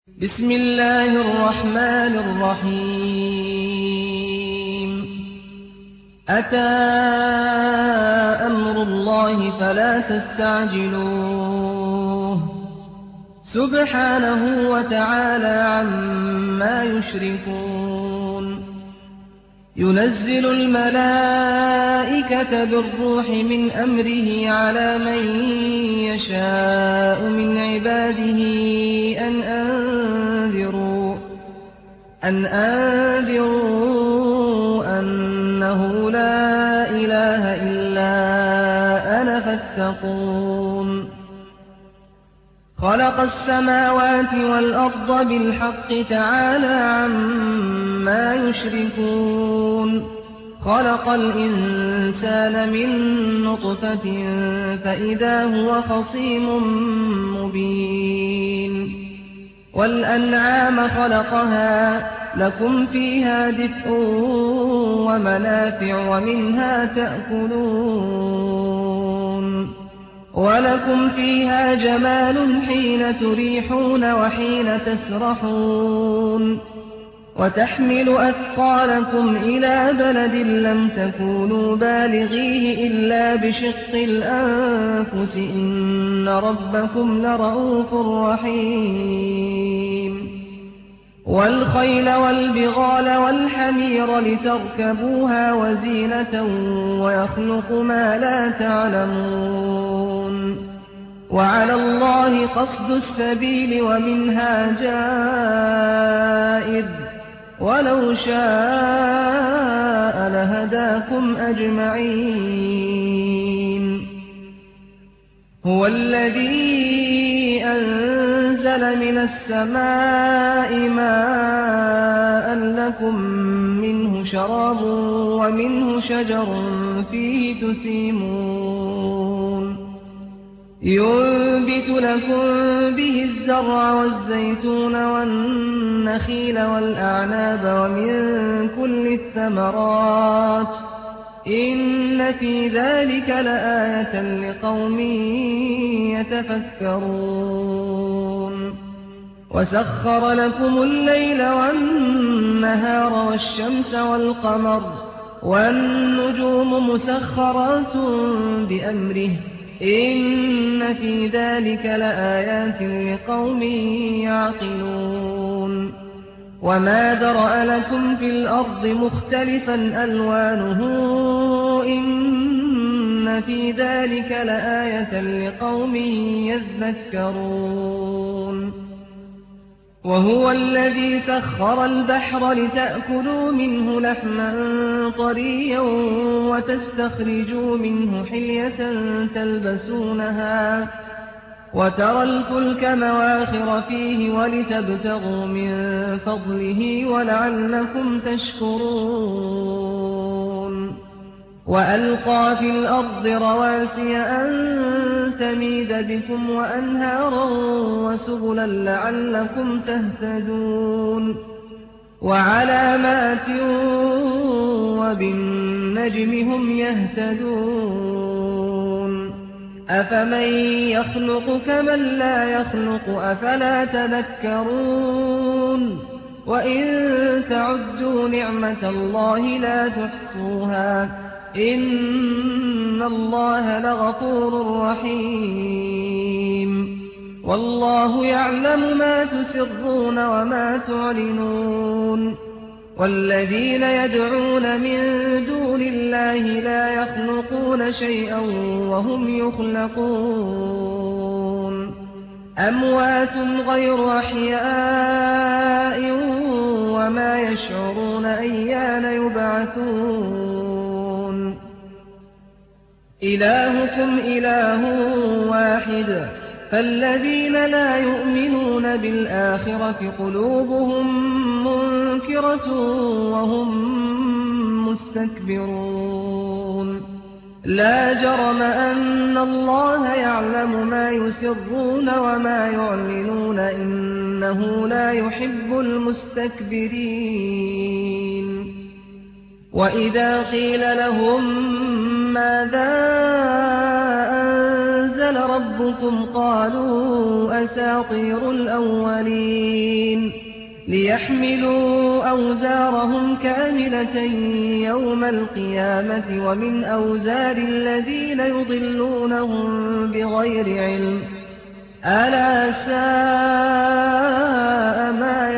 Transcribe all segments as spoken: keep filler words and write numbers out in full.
بسم الله الرحمن الرحيم أتى أمر الله فلا تستعجلوه سبحانه وتعالى عما يشركون ينزل الملائكة بالروح من أمره على من يشاء من عباده أن أنذروا أن أنذروا أنه لا إله إلا أنا فاتقون خلق السماوات والأرض بالحق تعالى عما يشركون خلق الإنسان من نطفة فإذا هو خصيم مبين والأنعام خلقها لكم فيها دفء ومنافع ومنها تأكلون ولكم فيها جمال حين تريحون وحين تسرحون وتحمل أثقالكم إلى بلد لم تكونوا بالغيه إلا بشق الأنفس إن ربكم لرءوف رحيم والخيل والبغال والحمير لتركبوها وزينة ويخلق ما لا تعلمون وعلى الله قصد السبيل ومنها جائر ولو شاء لهداكم أجمعين هو الذي أنزل من السماء ماء لكم منه شراب ومنه شجر فيه تسيمون ينبت لكم به الزرع والزيتون والنخيل والأعناب ومن كل الثمرات إن في ذلك لآية لقوم يتفكرون وسخر لكم الليل والنهار والشمس والقمر والنجوم مسخرات بأمره إن في ذلك لآيات لقوم يعقلون وما ذرأ لكم في الأرض مختلفا ألوانه إن في ذلك لآية لقوم يذكرون وهو الذي سخر البحر لتأكلوا منه لحما طريا وتستخرجوا منه حلية تلبسونها وترى الفلك مواخر فيه ولتبتغوا من فضله ولعلكم تشكرون وألقى في الأرض رواسي أن تميد بكم وأنهارا وسبلا لعلكم تهتدون وعلامات وبالنجم هم يهتدون أفمن يخلق كمن لا يخلق أفلا تذكرون وإن تعدوا نعمة الله لا تحصوها إن الله لغفور رحيم والله يعلم ما تسرون وما تعلنون والذين يدعون من دون الله لا يخلقون شيئا وهم يخلقون أموات غير أحياء وما يشعرون أيان يبعثون إلهكم إله واحد فالذين لا يؤمنون بالآخرة قلوبهم منكرة وهم مستكبرون لا جرم أن الله يعلم ما يسرون وما يعلنون إنه لا يحب المستكبرين وإذا قيل لهم ماذا أنزل ربكم قالوا أساطير الأولين ليحملوا أوزارهم كاملة يوم القيامة ومن أوزار الذين يضلونهم بغير علم ألا ساء ما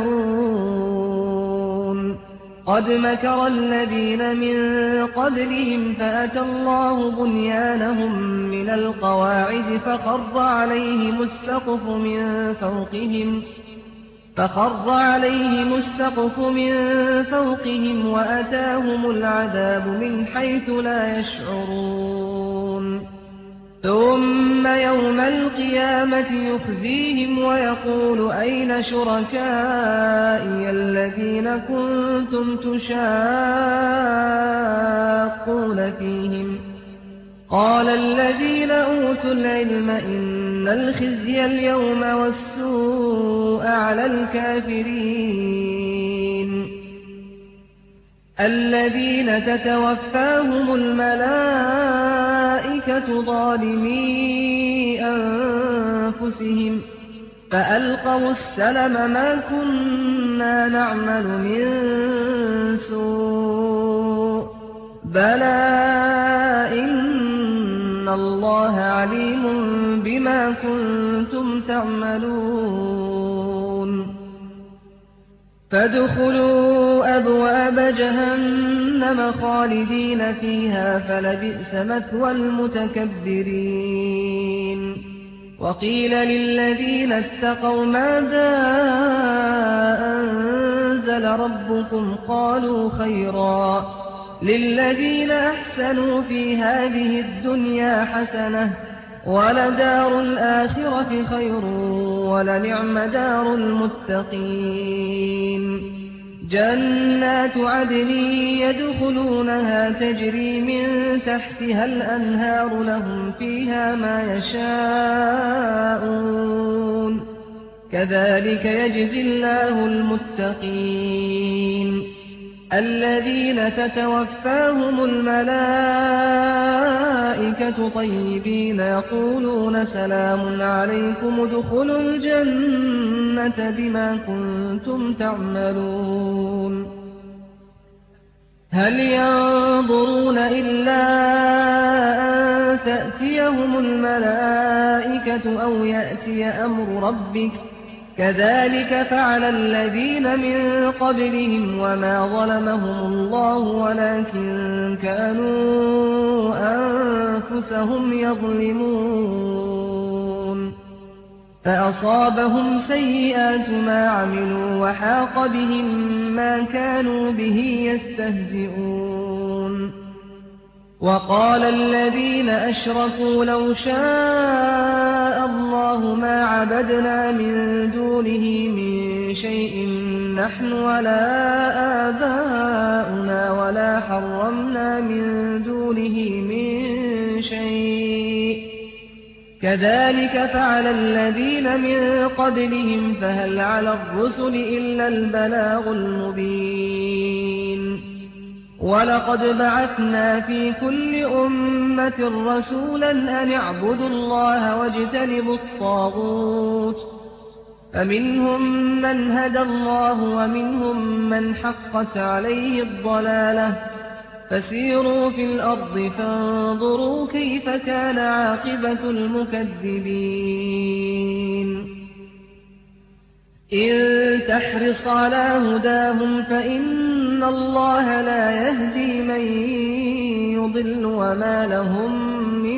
يزرون قد مكر الذين من قبلهم فأتى الله بنيانهم من القواعد فخر عليهم السقف من فوقهم فخر عليهم السقف من فوقهم وأتاهم العذاب من حيث لا يشعرون ثم يوم القيامة يخزيهم ويقول أين شركائي الذين كنتم تشاقون فيهم قال الذين أوتوا العلم إن الخزي اليوم والسوء على الكافرين الذين تتوفاهم الملائكة ظالمي أنفسهم فألقوا السلم ما كنا نعمل من سوء بلى إن الله عليم بما كنتم تعملون فادخلوا أبواب جهنم خالدين فيها فلبئس مثوى المتكبرين وقيل للذين اتقوا ماذا أنزل ربكم قالوا خيرا للذين أحسنوا في هذه الدنيا حسنة ولدار الآخرة خير ولنعم دار المتقين جنات عدن يدخلونها تجري من تحتها الأنهار لهم فيها ما يشاءون كذلك يجزي الله المتقين الذين تتوفاهم الملائكة طيبين يقولون سلام عليكم ادخلوا الجنة بما كنتم تعملون هل ينظرون إلا أن تأتيهم الملائكة أو يأتي أمر ربك كذلك فعل الذين من قبلهم وما ظلمهم الله ولكن كانوا أنفسهم يظلمون فأصابهم سيئات ما عملوا وحاق بهم ما كانوا به يستهزئون وقال الذين أشركوا لو شاء الله ما عبدنا من دونه من شيء نحن ولا آباؤنا ولا حرمنا من دونه من شيء كذلك فعل الذين من قبلهم فهل على الرسل إلا البلاغ المبين ولقد بعثنا في كل أمة رسولا أن اعبدوا الله واجتنبوا الطاغوت فمنهم من هدى الله ومنهم من حقت عليه الضلالة فسيروا في الأرض فانظروا كيف كان عاقبة المكذبين إن تحرص على هداهم فإن الله لا يهدي من يضل وما لهم من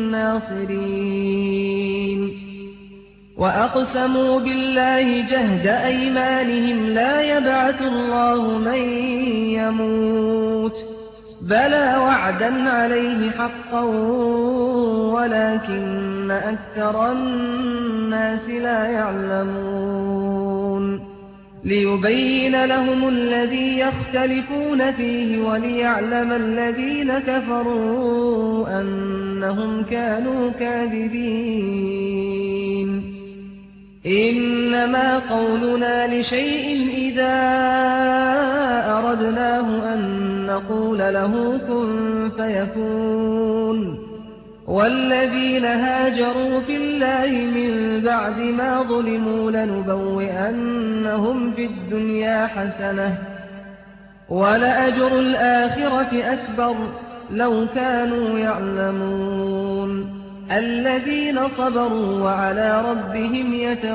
ناصرين وأقسموا بالله جهد أيمانهم لا يبعث الله من يموت بلى وعدا عليه حقا ولكن أكثر الناس لا يعلمون ليبين لهم الذي يختلفون فيه وليعلم الذين كفروا أنهم كانوا كاذبين إنما قولنا لشيء إذا أردناه أن نقول له كن فيكون والذين هاجروا في الله من بعد ما ظلموا لنبوئنهم في الدنيا حسنة ولأجر الآخرة أكبر لو كانوا يعلمون الذين صبروا وعلى ربهم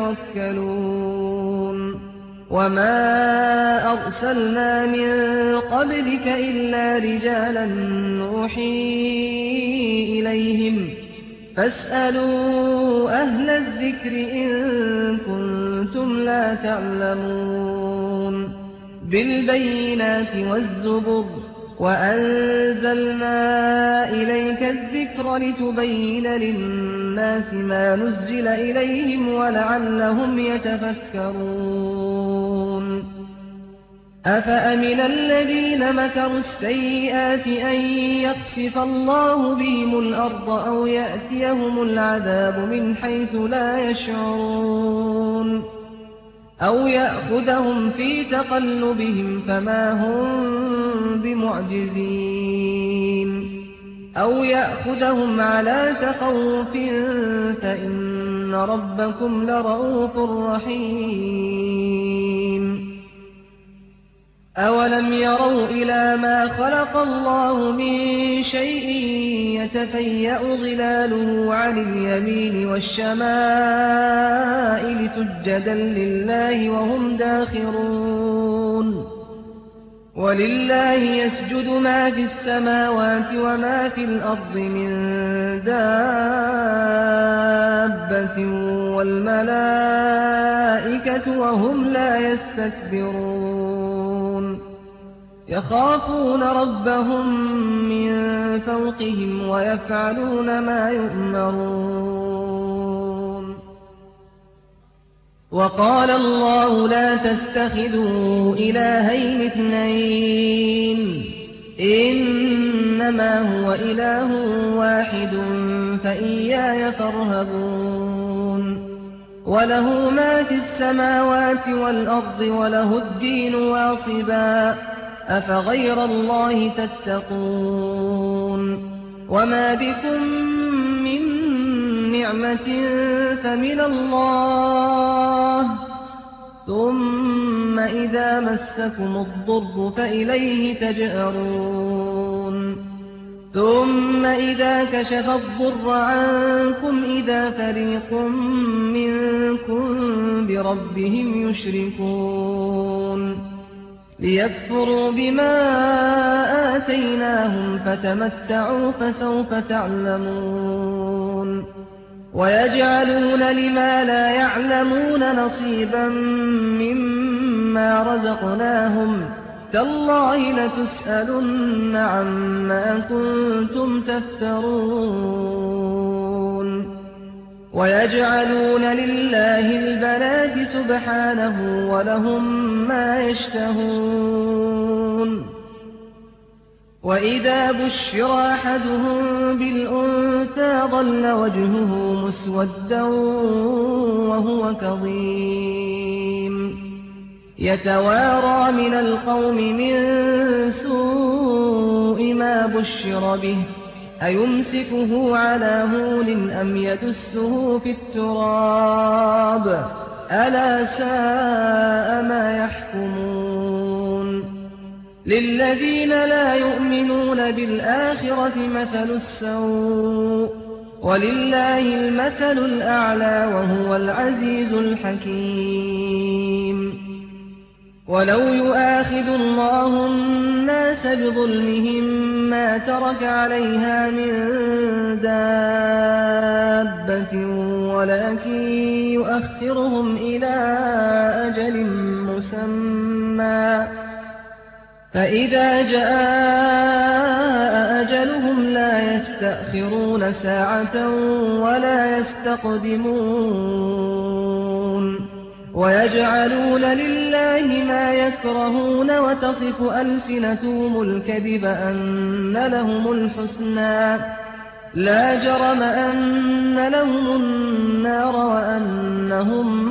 يتوكلون وما أرسلنا من قبلك إلا رجالا نوحي إليهم فاسألوا أهل الذكر إن كنتم لا تعلمون بالبينات والزبر وأنزلنا إليك الذكر لتبين للناس ما نزل إليهم ولعلهم يتفكرون أفأمن الذين مكروا السيئات أن يخسف الله بهم الأرض أو يأتيهم العذاب من حيث لا يشعرون أو يأخذهم في تقلبهم فما هم بمعجزين أو يأخذهم على تخوف فإن ربكم لرءوف رحيم أولم يروا إلى ما خلق الله من شيء يتفيأ ظلاله عن اليمين والشمائل سجدا لله وهم داخرون ولله يسجد ما في السماوات وما في الأرض من دابة والملائكة وهم لا يستكبرون يخافون ربهم من فوقهم ويفعلون ما يؤمرون وقال الله لا تتخذوا إلهين اثنين إنما هو إله واحد فإياي فارهبون وله ما في السماوات والأرض وله الدين واصبا أفغير الله تتقون وما بكم من نعمة فمن الله ثم إذا مسكم الضر فإليه تجأرون ثم إذا كشف الضر عنكم إذا فريق منكم بربهم يشركون ليكفروا بما آتيناهم فتمتعوا فسوف تعلمون ويجعلون لما لا يعلمون نصيبا مما رزقناهم تالله لتسألن عما كنتم تفترون ويجعلون لله البنات سبحانه ولهم ما يشتهون وإذا بشر أحدهم بالأنثى ظل وجهه مسودا وهو كظيم يتوارى من القوم من سوء ما بشر به أيمسكه على هون أم يدسه في التراب ألا ساء ما يحكمون للذين لا يؤمنون بالآخرة مثل السوء ولله المثل الأعلى وهو العزيز الحكيم ولو يؤاخذ الله الناس بظلمهم ما ترك عليها من دابة ولكن يؤخرهم إلى أجل مسمى فإذا جاء أجلهم لا يستأخرون ساعة ولا يستقدمون ويجعلون لله ما يكرهون وتصف ألسنتهم الكذب أن لهم الحسنى لا جرم أن لهم النار وأنهم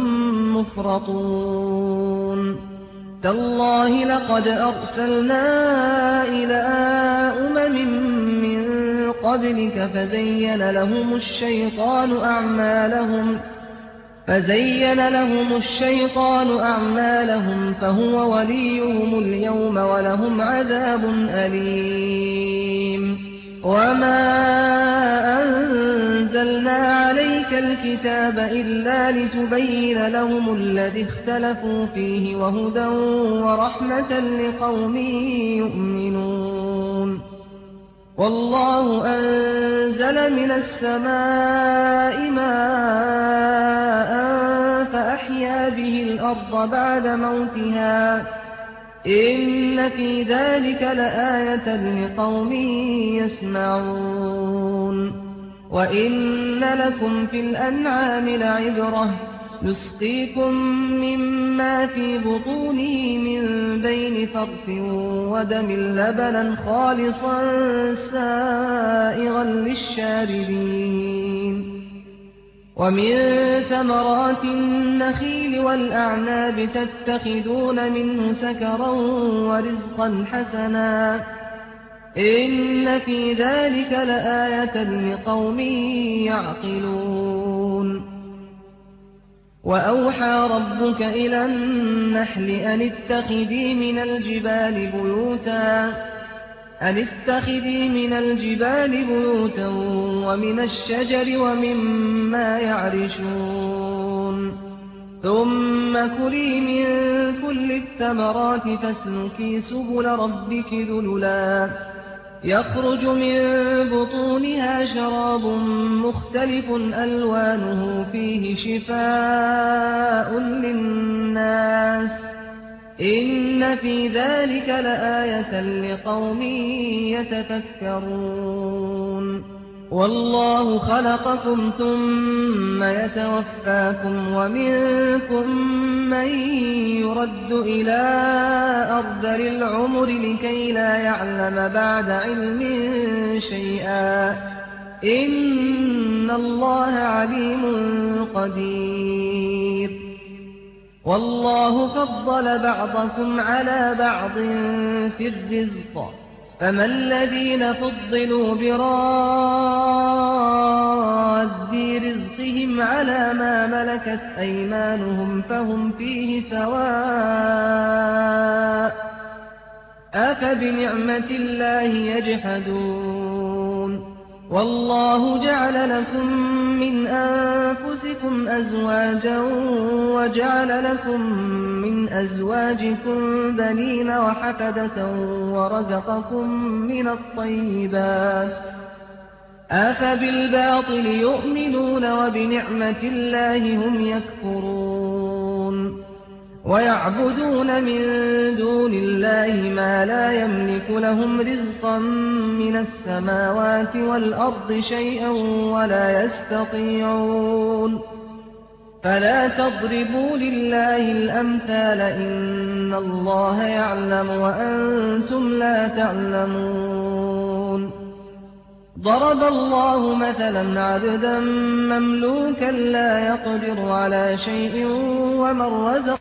مفرطون تالله لقد أرسلنا إلى أمم من قبلك فزين لهم الشيطان أعمالهم فزين لهم الشيطان أعمالهم فهو وليهم اليوم ولهم عذاب أليم وما أنزلنا عليك الكتاب إلا لتبين لهم الذي اختلفوا فيه وهدى ورحمة لقوم يؤمنون والله أنزل من السماء ماء فأحيا به الأرض بعد موتها إن في ذلك لآية لقوم يسمعون وإن لكم في الأنعام لعبرة نسقيكم مما في بطونه من بين فرث ودم لبنا خالصا سائغا للشاربين ومن ثمرات النخيل والأعناب تتخذون منه سكرا ورزقا حسنا إن في ذلك لآية لقوم يعقلون وأوحى ربك إلى النحل أن اتخذي من الجبال بيوتا أن اتخذي من الجبال بيوتا ومن الشجر ومما يعرشون ثم كلي من كل الثمرات فاسلكي سبل ربك ذللا يخرج من بطونها شراب مختلف ألوانه فيه شفاء للناس إن في ذلك لآية لقوم يتفكرون والله خلقكم ثم يتوفاكم ومنكم من يرد إلى أرذل العمر لكي لا يعلم بعد علم شيئا إن الله عليم قدير والله فضل بعضكم على بعض في الرزق فما الذين فضلوا براد رزقهم على ما ملكت أيمانهم فهم فيه سواء أفبنعمة الله يجحدون والله جعل لكم من أنفسكم أزواجا وجعل لكم من أزواجكم بنين وحفدة ورزقكم من الطيبات أفبالباطل يؤمنون وبنعمة الله هم يكفرون ويعبدون من دون الله ما لا يملك لهم رزقا من السماوات والأرض شيئا ولا يستطيعون فلا تضربوا لله الأمثال إن الله يعلم وأنتم لا تعلمون ضرب الله مثلا عبدا مملوكا لا يقدر على شيء ومن رزقناه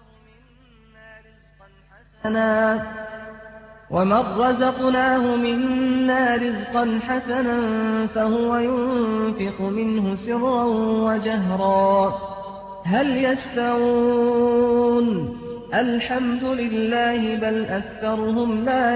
ومن رزقناه منا رزقا حسنا فهو ينفق منه سرا وجهرا هل يستوون الحمد لله بل أكثرهم لا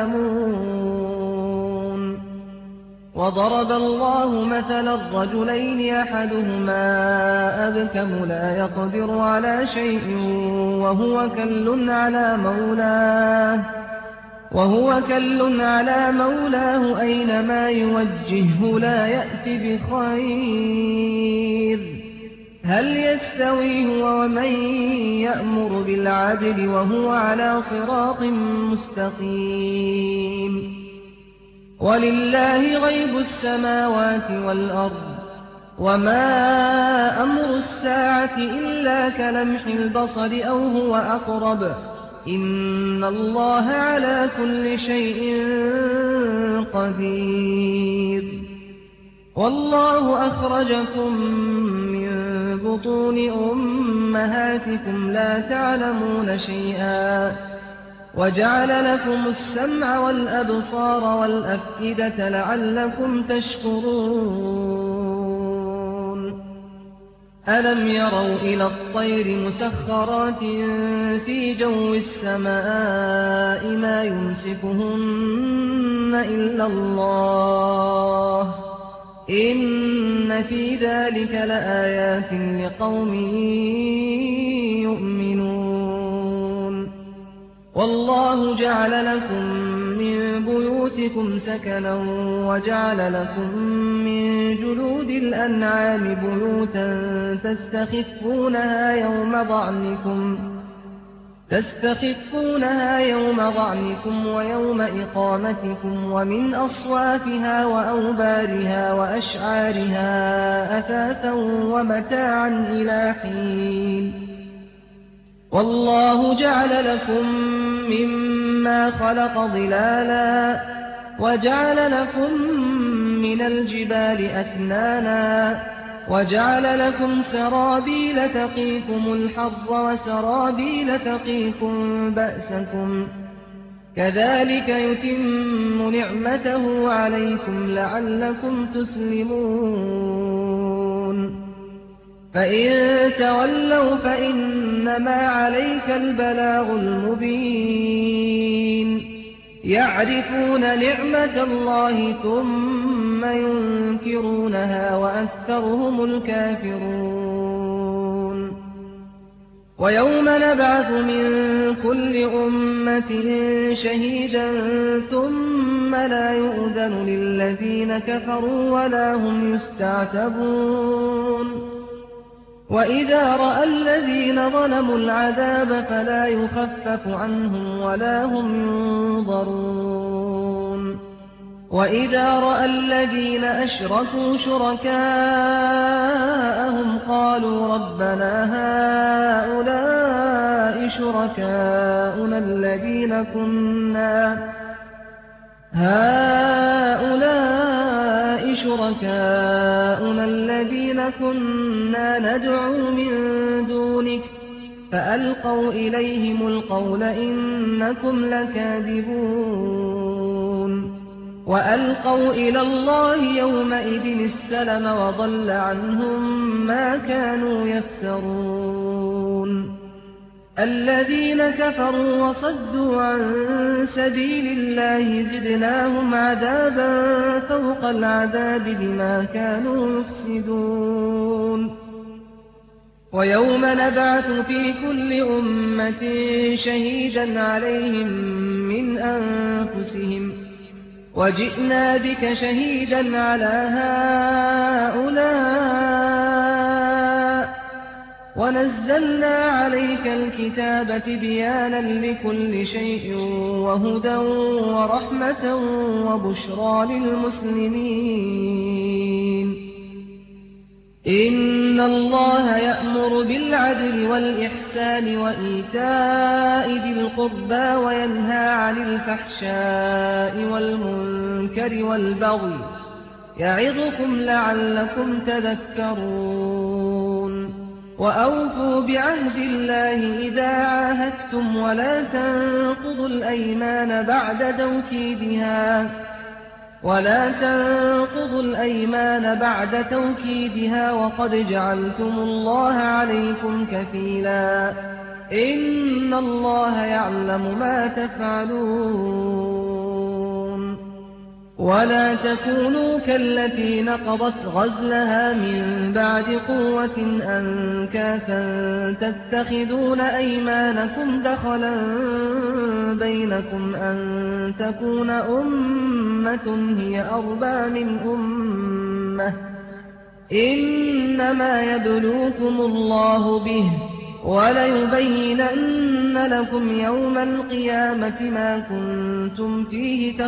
يعلمون وضرب الله مثلا الرجلين أحدهما أبكم لا يقدر على شيء وهو كل على مولاه وهو كل على مولاه أينما يوجهه لا يأتي بخير هل يستوي هو ومن يأمر بالعدل وهو على صراط مستقيم ولله غيب السماوات والأرض وما أمر الساعة إلا كلمح البصر أو هو أقرب إن الله على كل شيء قدير والله أخرجكم من بطون أمهاتكم لا تعلمون شيئا وجعل لكم السمع والأبصار والأفئدة لعلكم تشكرون ألم يروا إلى الطير مسخرات في جو السماء ما يمسكهن إلا الله إن في ذلك لآيات لقوم يؤمنون والله جعل لكم من بيوتكم سكنا وجعل لكم من جلود الأنعام بيوتا تستخفونها يوم ضعنكم تستخفونها يوم ضعنكم ويوم إقامتكم ومن أصوافها وأوبارها وأشعارها أثاثا ومتاعا إلى حين والله جعل لكم مما خلق ظلالا وجعل لكم من الجبال أكنانا وجعل لكم سرابيل تقيكم الحر وسرابيل تقيكم بأسكم كذلك يتم نعمته عليكم لعلكم تسلمون فإن تولوا فإنما عليك البلاغ المبين يعرفون نعمة الله ثم ينكرونها وأكثرهم الكافرون ويوم نبعث من كل أمة شهيدا ثم لا يؤذن للذين كفروا ولا هم يستعتبون وإذا رأى الذين ظلموا العذاب فلا يخفف عنهم ولا هم ينظرون وإذا رأى الذين أشركوا شركاءهم قالوا ربنا هؤلاء شركاؤنا الذين كنا هؤلاء شركاؤنا الذين كنا ندعو من دونك فألقوا إليهم القول إنكم لكاذبون وألقوا إلى الله يومئذ السلم وضل عنهم ما كانوا يفترون الذين كفروا وصدوا عن سبيل الله زدناهم عذابا فوق العذاب بما كانوا يفسدون ويوم نبعث في كل أمة شهيدا عليهم من أنفسهم وجئنا بك شهيدا على هؤلاء ونزلنا عليك الكتاب تبيانا لكل شيء وهدى ورحمة وبشرى للمسلمين إن الله يأمر بالعدل والإحسان وإيتاء ذي القربى وينهى عن الفحشاء والمنكر والبغي يعظكم لعلكم تذكرون وأوفوا بعهد الله إذا عاهدتم ولا تنقضوا الأيمان بعد توكيدها ولا تنقضوا الأيمان بعد توكيدها وقد جعلتم الله عليكم كفيلا إن الله يعلم ما تفعلون ولا تكونوا كالتي نقضت غزلها من بعد قوة أنكاثا تتخذون أيمانكم دخلا بينكم أن تكون أمة هي أربى من أمة إنما يبلوكم الله به وليبينن لكم يوم القيامة ما كنتم فيه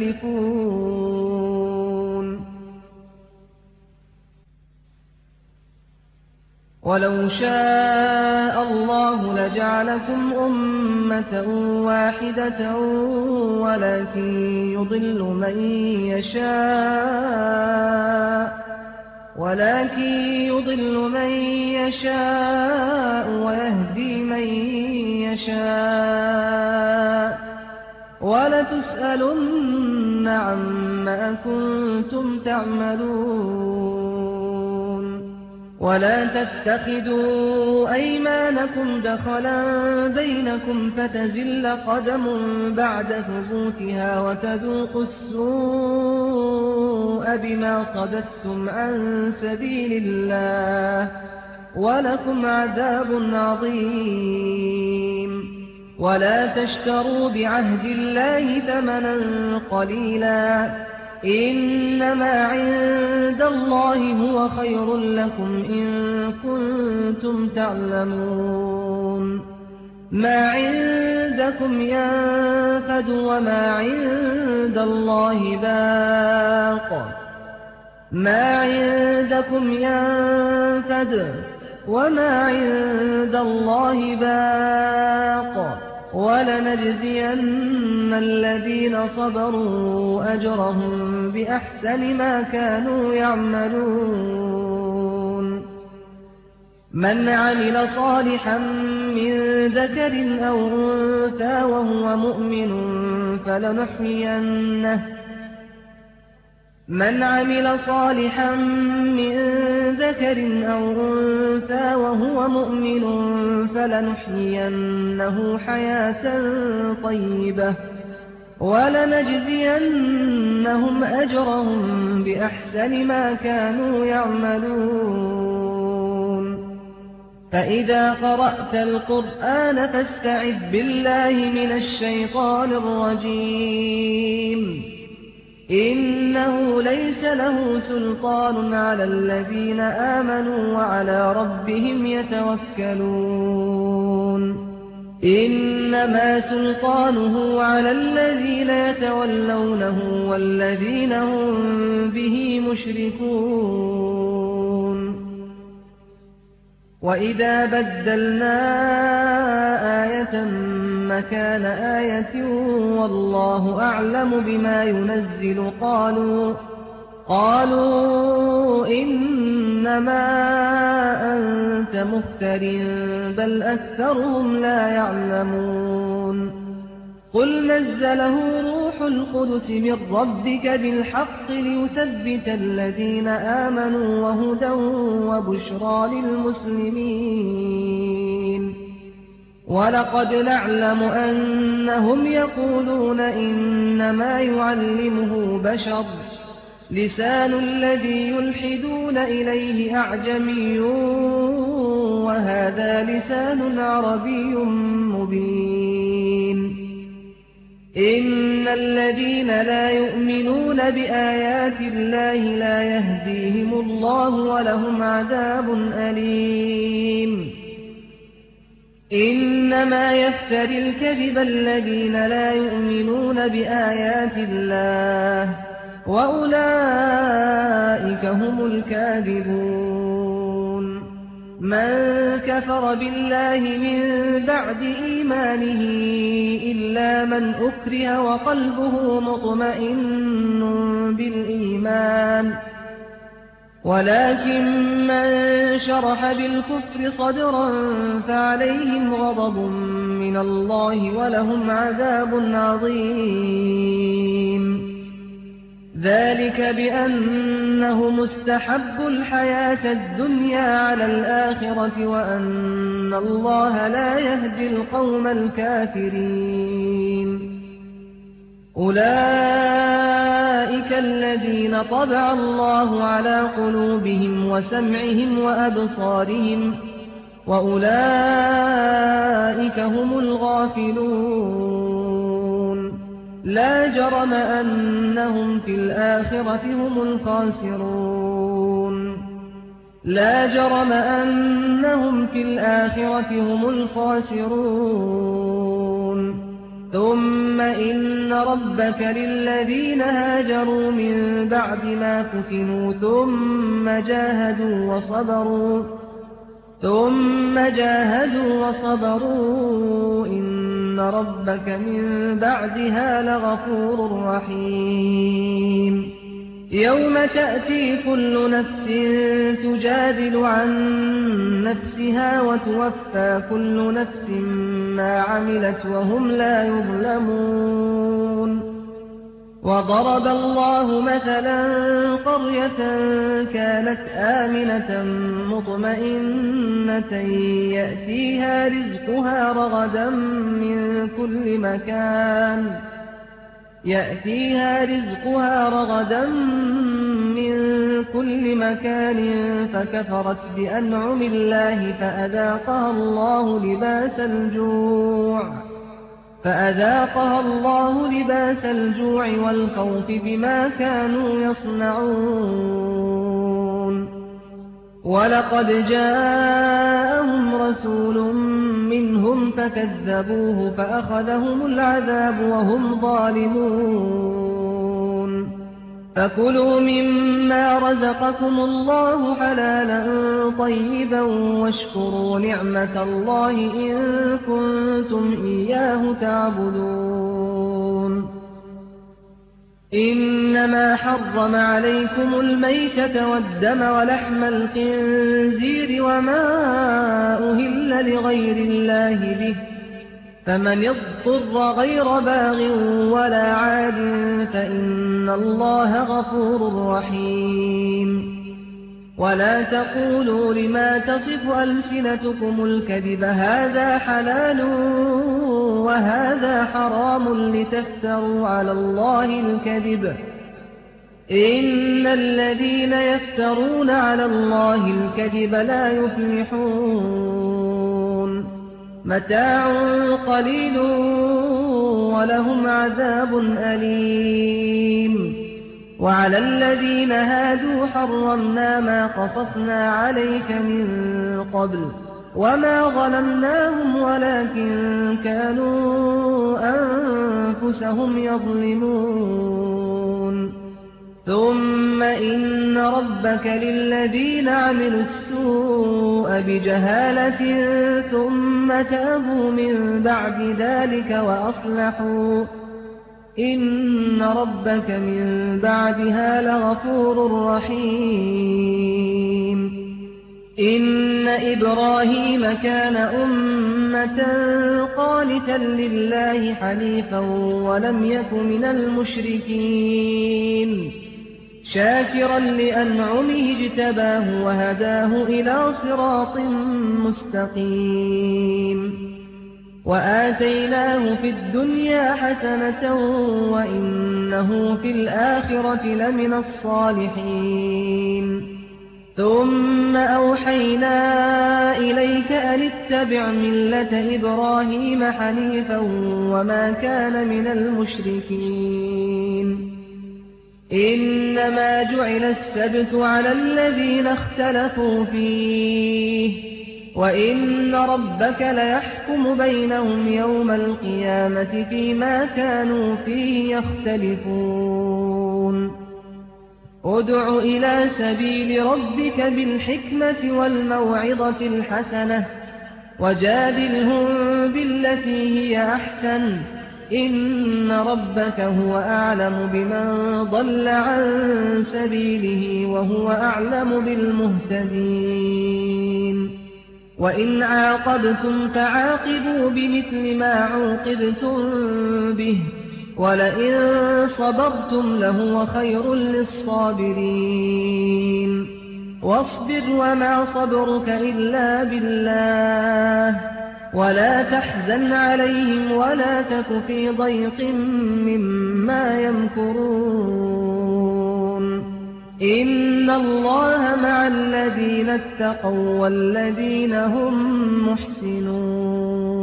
تختلفون ولو شاء الله لجعلكم أمة واحدة ولكن يضل من يشاء ولكن يضل من يشاء ويهدي من يشاء وَلَتُسْأَلُنَّ عَمَّا كُنتُمْ تَعْمَلُونَ وَلَا تَتَّخِذُوا أَيْمَانَكُمْ دَخَلًا بَيْنَكُمْ فَتَزِلَّ قَدَمٌ بَعْدَ ثُبُوتِهَا وَتَذُوقُوا السُّوءَ بِمَا صَدَدتُّمْ عَن سَبِيلِ اللَّهِ وَلَكُمْ عَذَابٌ عَظِيمٌ وَلَا تَشْتَرُوا بِعَهْدِ اللَّهِ ثَمَنًا قَلِيلًا إِنَّمَا عِندَ اللَّهِ هُوَ خَيْرٌ لَّكُمْ إِن كُنتُمْ تَعْلَمُونَ مَا عِندَكُمْ يَنفَدُ وَمَا عِندَ اللَّهِ بَاقٍ مَا عِندَكُمْ يَنفَدُ وَمَا عِندَ اللَّهِ بَاقٍ وَلَنَجْزِيَنَّ الَّذِينَ صَبَرُوا أَجْرَهُم بِأَحْسَنِ مَا كَانُوا يَعْمَلُونَ مَنْ عَمِلَ صَالِحًا مِّن ذَكَرٍ أَوْ أُنثَىٰ وَهُوَ مُؤْمِنٌ فَلَنُحْيِيَنَّهُ من عمل صالحا من ذكر أو أنثى وهو مؤمن فلنحيينه حياة طيبة ولنجزينهم أجرهم بأحسن ما كانوا يعملون فإذا قرأت القرآن فاستعذ بالله من الشيطان الرجيم إنه ليس له سلطان على الذين آمنوا وعلى ربهم يتوكلون إنما سلطانه على الذين يتولونه والذين هم به مشركون وإذا بدلنا آية مكان آية والله أعلم بما ينزل قالوا قالوا إنما أنت مفتر بل أكثرهم لا يعلمون قل نزله روح القدس من ربك بالحق ليثبت الذين آمنوا وهدى وبشرى للمسلمين ولقد نعلم أنهم يقولون إنما يعلمه بشر لسان الذي يلحدون إليه أعجمي وهذا لسان عربي مبين إن الذين لا يؤمنون بآيات الله لا يهديهم الله ولهم عذاب أليم إنما يفتري الكذب الذين لا يؤمنون بآيات الله وأولئك هم الكاذبون من كفر بالله من بعد إيمانه إلا من أكره وقلبه مطمئن بالإيمان ولكن من شرح بالكفر صدرا فعليهم غضب من الله ولهم عذاب عظيم ذلك بأنه مستحب الحياة الدنيا على الآخرة وأن الله لا يهدي القوم الكافرين أولئك الذين طبع الله على قلوبهم وسمعهم وأبصارهم وأولئك هم الغافلون لا جرم أنهم في الآخرة هم الخاسرون لا جرم أنهم في الآخرة هم الخاسرون ثم إن ربك للذين هاجروا من بعد ما فتنوا ثم جاهدوا وصبروا ثم جاهدوا وصبروا إن ربك من بعدها لغفور رحيم يوم تأتي كل نفس تجادل عن نفسها وتوفى كل نفس ما عملت وهم لا يظلمون وضرب الله مثلا قرية كانت آمنة مطمئنة يأتيها رزقها رغدا من كل مكان يأتيها رزقها رغدا من كل مكان فكفرت بأنعم الله فأذاقها الله لباس الجوع فأذاقها الله لباس الجوع والخوف بما كانوا يصنعون ولقد جاءهم رسول منهم فكذبوه فأخذهم العذاب وهم ظالمون فكلوا مما رزقكم الله حلالا طيبا واشكروا نعمة الله إن كنتم إياه تعبدون إنما حرم عليكم الميتة والدم ولحم الخنزير وما أهل لغير الله به فمن اضطر غير باغ ولا عاد فإن الله غفور رحيم ولا تقولوا لما تصف ألسنتكم الكذب هذا حلال وهذا حرام لتفتروا على الله الكذب إن الذين يفترون على الله الكذب لا يفلحون متاع قليل ولهم عذاب أليم وعلى الذين هادوا حرمنا ما قصصنا عليك من قبل وما ظلمناهم ولكن كانوا أنفسهم يظلمون ثم إن ربك للذين عملوا السوء بجهالة ثم تابوا من بعد ذلك وأصلحوا إن ربك من بعدها لغفور رحيم إن إبراهيم كان أمة قانتا لله حنيفا ولم يك من المشركين شاكرا لأنعمه اجتباه وهداه إلى صراط مستقيم وآتيناه في الدنيا حسنة وإنه في الآخرة لمن الصالحين ثم أوحينا إليك أن اتبع ملة إبراهيم حنيفا وما كان من المشركين إنما جعل السبت على الذين اختلفوا فيه وإن ربك ليحكم بينهم يوم القيامة فيما كانوا فيه يختلفون ادع إلى سبيل ربك بالحكمة والموعظة الحسنة وجادلهم بالتي هي أحسن إن ربك هو أعلم بمن ضل عن سبيله وهو أعلم بالمهتدين وإن عاقبتم فعاقبوا بمثل ما عوقبتم به ولئن صبرتم لهو خير للصابرين واصبر وما صبرك إلا بالله ولا تحزن عليهم ولا تك في ضيق مما يمكرون إن الله مع الذين اتقوا والذين هم محسنون